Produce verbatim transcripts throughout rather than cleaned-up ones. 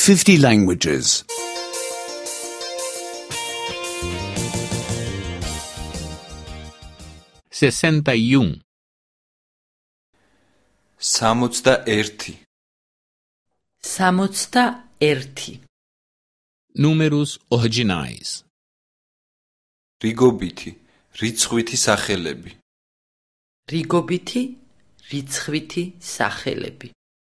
fifty languages. sessenta e um. სამოცდა ერთი. სამოცდა ერთი. Números ordinais. რიგობითი, რიცხვითი სახელები. რიგობითი, რიცხვითი სახელები.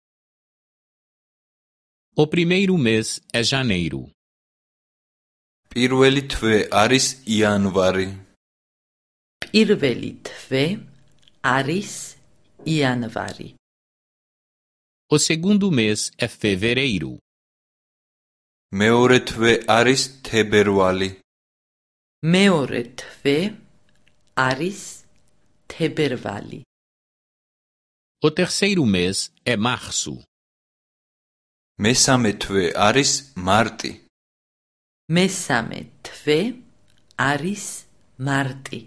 O primeiro mês é janeiro. პირველი თვე არის იანვარი. პირველი თვე არის იანვარი. O segundo mês é fevereiro. მეორე თვე არის თებერვალი. მეორე თვე არის თებერვალი. O terceiro mês é março. მესამე თვე არის მარტი. მესამე თვე არის მარტი.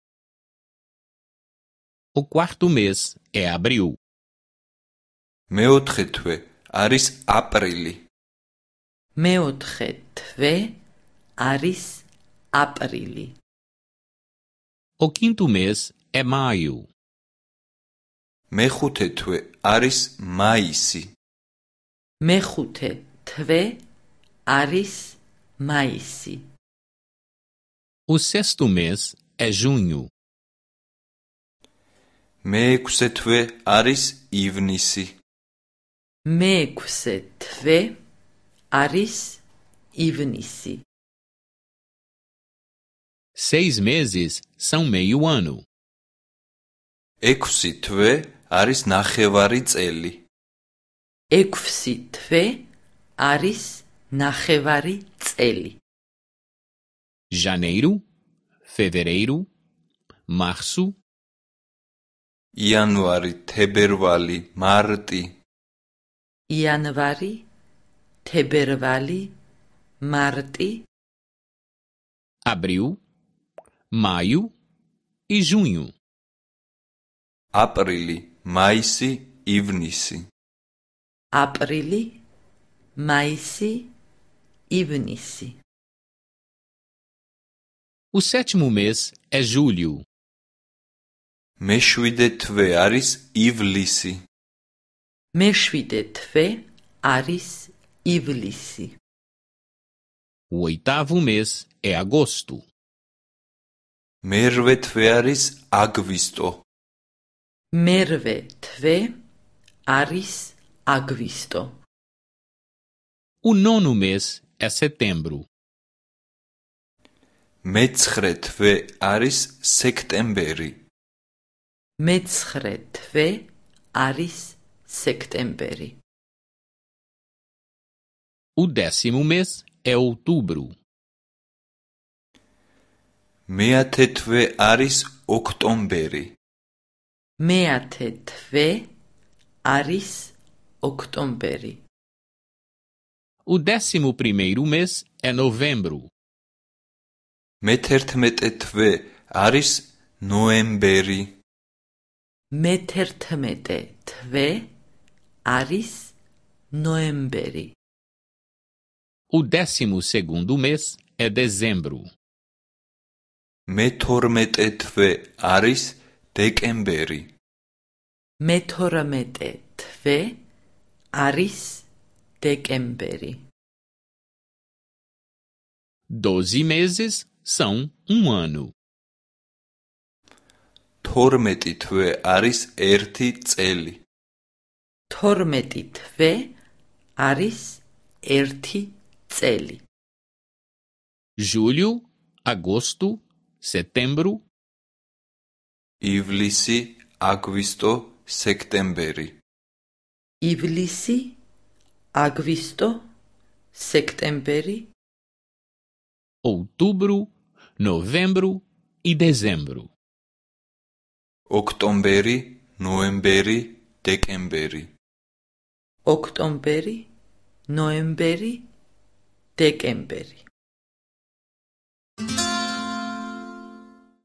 O quarto mês é abril. მეოთხე თვე არის აპრილი. მეოთხე თვე არის აპრილი. O quinto mês é maio. მეხუთე თვე არის მაისი. მეხუთე თვე არის მაისი. O sexto mês é junho. მეექვსე თვე არის ივნისი. მეექვსე თვე არის ივნისი. Seis meses são meio ano. ექვსი თვე არის ნახევარი წელი. ექვსი თვე არის ნახევარი წელი. Janeiro, fevereiro, março, იანვარი, თებერვალი, მარტი. იანვარი, თებერვალი, მარტი, abril, maio e junho. აპრილი, მაისი, ივნისი. აპრილი, მაისი, ივნისი. O sétimo mês é julho. მეშვიდე თვე არის ივლისი. მეშვიდე თვე არის ივლისი. O oitavo mês é agosto. მერვე თვე არის აგვისტო. მერვე თვე არის აგვისტო. O nono mês é setembro. მეცხრე თვე არის სექტემბერი. მეცხრე თვე არის სექტემბერი. O décimo mês é outubro. მეათე თვე არის ოქტომბერი. მეათე თვე არის ოქტომბერი. O décimo primeiro mês é novembro. მეთერთმეტე თვე არის ნოემბერი. მეთერთმეტე თვე არის ნოემბერი. O décimo segundo mês é dezembro. მეთორმეტე თვე არის დეკემბერი. მეთორმეტე თვე არის დეკემბერი. Doze meses são um ano. თორმეტი თვე არის ერთი წელი. თორმეტი თვე არის ერთი წელი. Julho, agosto, setembro, ივლისი, აგვისტო, სექტემბერი. ივლისი, აგვისტო, სექტემბერი, outubro, novembro e dezembro. ოქტომბერი, ნოემბერი, დეკემბერი. ოქტომბერი, ნოემბერი, დეკემბერი.